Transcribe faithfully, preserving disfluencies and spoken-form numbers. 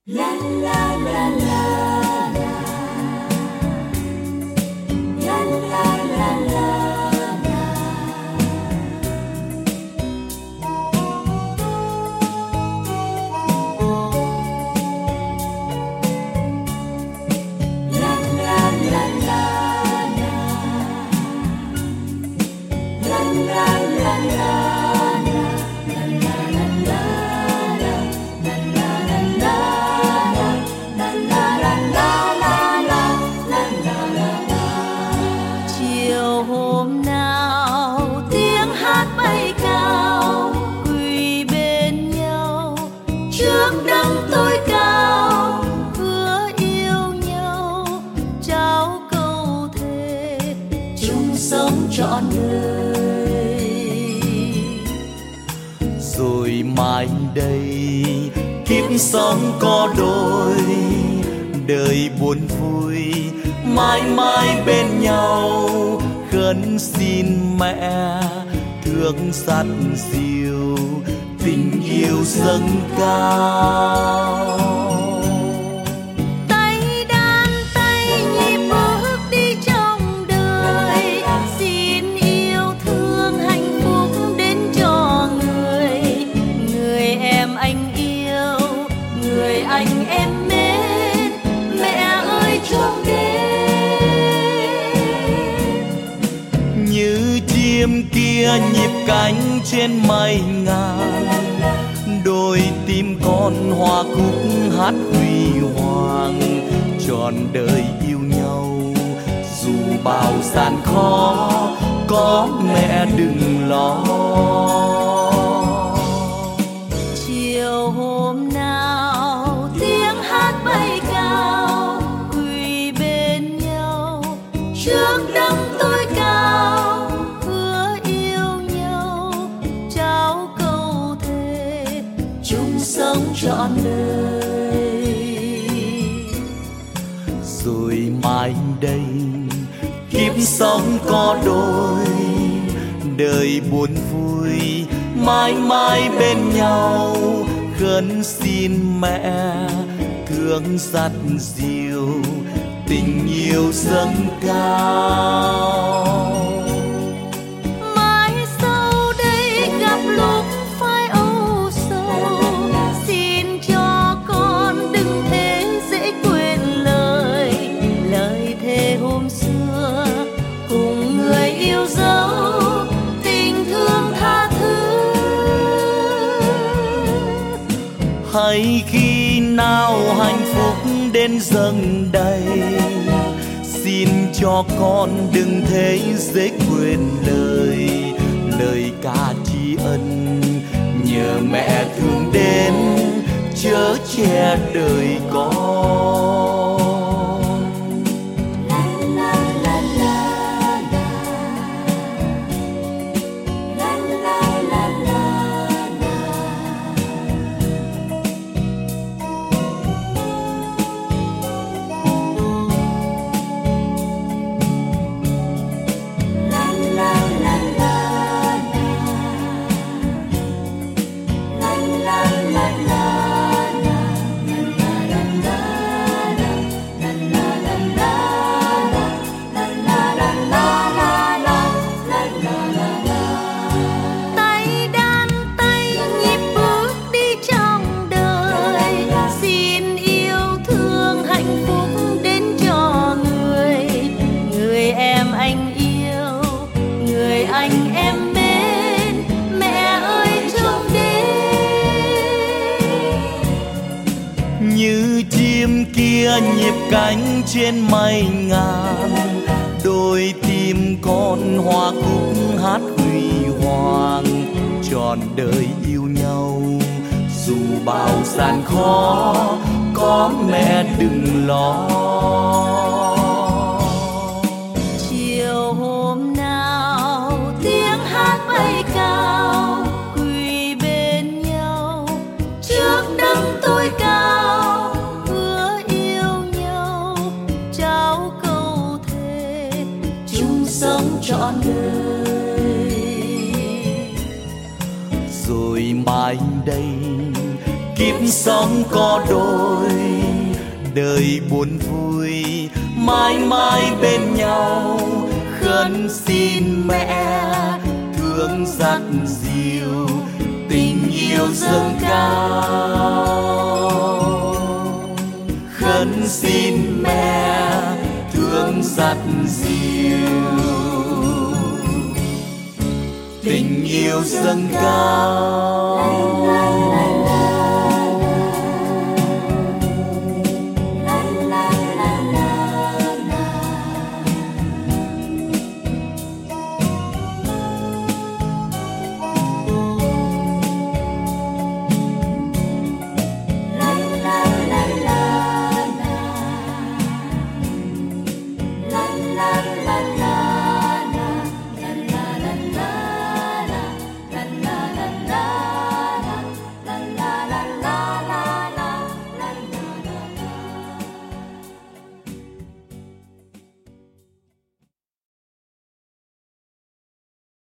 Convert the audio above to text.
La la la la la. La la la la la. La la la la la. La la la la. Trọn đời rồi mai đây kiếp sống có đôi, đời buồn vui mãi mãi bên nhau. Khấn xin mẹ thương dắt dìu tình yêu dâng cao. Anh em mến, mẹ ơi trong đêm như chim kia nhịp cánh trên mây ngàn, đôi tim con hoa cúc hát huy hoàng. Trọn đời yêu nhau dù bao gian khó, có mẹ đừng lo. Chiều hôm nào tiếng hát bay cao, quỳ bên nhau trước đấng tối cao, hứa yêu nhau trao câu thề chung sống trọn đời. Rồi mai đây kiếp sống có đôi, đời buồn vui mãi mãi bên nhau. Khấn xin mẹ thương dắt dìu tình yêu dâng cao. Mãi sau đây gặp lúc phai âu sầu, xin cho con đừng thế dễ quên lời lời thề hôm xưa cùng người yêu dấu tình thương tha thứ. Hay khi nào hạnh phúc đến dâng đầy, xin cho con đừng thấy dễ quên lời lời ca tri ân. Nhờ mẹ thương đến chở che đời con. Anh em mến, mẹ ơi trong đêm như chim kia nhịp cánh trên mây ngàn, đôi tim con hoa cúc hát huy hoàng. Trọn đời yêu nhau dù bao gian khó, có mẹ đừng lo. Chiều hôm nào tiếng hát bay cao, quỳ bên nhau trước đấng tối cao, hứa yêu nhau trao câu thề chung sống trọn đời. Rồi mai đây kiếp sống có đôi, đời buồn vui mãi mãi bên nhau. Khấn xin mẹ thương dắt dìu, tình yêu dâng cao. Khấn xin mẹ thương dắt dìu, tình yêu dâng cao.